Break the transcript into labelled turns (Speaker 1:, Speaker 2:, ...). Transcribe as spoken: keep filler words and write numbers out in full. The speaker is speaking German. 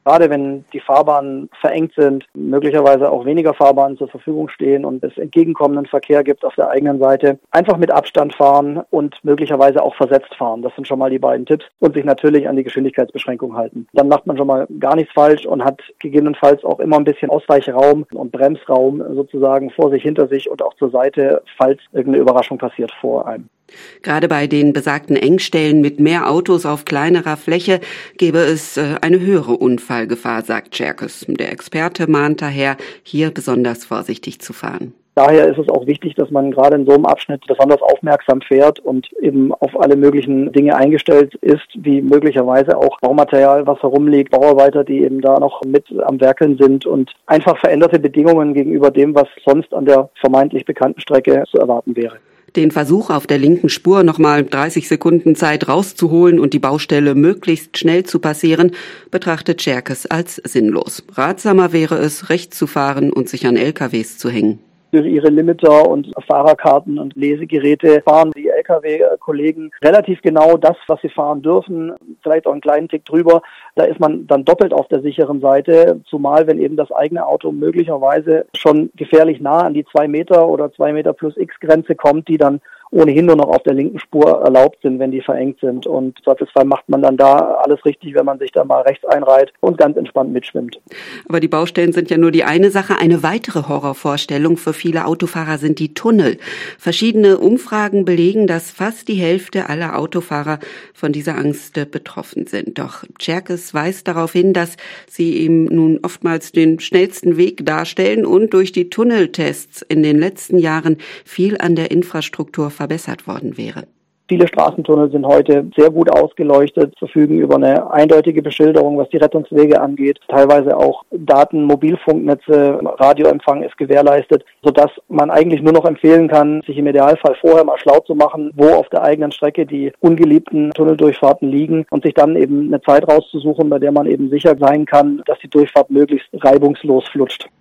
Speaker 1: Gerade wenn die Fahrbahnen verengt sind, möglicherweise auch weniger Fahrbahnen zur Verfügung stehen und es entgegenkommenden Verkehr gibt auf der eigenen Seite, einfach mit Abstand fahren und möglicherweise auch versetzt fahren. Das sind schon mal die beiden Tipps. Und sich natürlich an die Geschwindigkeitsbeschränkung halten. Dann macht man schon mal gar nichts falsch und hat gegebenenfalls auch immer ein bisschen Ausweichraum und Bremsraum sozusagen vor sich, hinter sich und auch zur Seite, falls irgendeine Überraschung passiert vor einem.
Speaker 2: Gerade bei den besagten Engstellen mit mehr Autos auf kleinerer Fläche gäbe es eine höhere Unfallgefahr, sagt Tscherkes. Der Experte mahnt daher, hier besonders vorsichtig zu fahren.
Speaker 1: Daher ist es auch wichtig, dass man gerade in so einem Abschnitt besonders aufmerksam fährt und eben auf alle möglichen Dinge eingestellt ist, wie möglicherweise auch Baumaterial, was herumliegt, Bauarbeiter, die eben da noch mit am Werkeln sind und einfach veränderte Bedingungen gegenüber dem, was sonst an der vermeintlich bekannten Strecke zu erwarten wäre.
Speaker 2: Den Versuch, auf der linken Spur nochmal dreißig Sekunden Zeit rauszuholen und die Baustelle möglichst schnell zu passieren, betrachtet Tscherkes als sinnlos. Ratsamer wäre es, rechts zu fahren und sich an L K Ws zu hängen.
Speaker 1: Durch ihre Limiter und Fahrerkarten und Lesegeräte fahren die L K W-Kollegen relativ genau das, was sie fahren dürfen, vielleicht auch einen kleinen Tick drüber. Da ist man dann doppelt auf der sicheren Seite, zumal wenn eben das eigene Auto möglicherweise schon gefährlich nah an die zwei Meter oder zwei Meter plus X Grenze kommt, die dann ohnehin nur noch auf der linken Spur erlaubt sind, wenn die verengt sind. Und im Zweifelsfall macht man dann da alles richtig, wenn man sich da mal rechts einreiht und ganz entspannt mitschwimmt.
Speaker 2: Aber die Baustellen sind ja nur die eine Sache. Eine weitere Horrorvorstellung für viele Autofahrer sind die Tunnel. Verschiedene Umfragen belegen, dass fast die Hälfte aller Autofahrer von dieser Angst betroffen sind. Doch Tscherkes weist darauf hin, dass sie ihm nun oftmals den schnellsten Weg darstellen und durch die Tunneltests in den letzten Jahren viel an der Infrastruktur verbessert worden wäre.
Speaker 1: Viele Straßentunnel sind heute sehr gut ausgeleuchtet, verfügen über eine eindeutige Beschilderung, was die Rettungswege angeht. Teilweise auch Daten, Mobilfunknetze, Radioempfang ist gewährleistet, sodass man eigentlich nur noch empfehlen kann, sich im Idealfall vorher mal schlau zu machen, wo auf der eigenen Strecke die ungeliebten Tunneldurchfahrten liegen und sich dann eben eine Zeit rauszusuchen, bei der man eben sicher sein kann, dass die Durchfahrt möglichst reibungslos flutscht.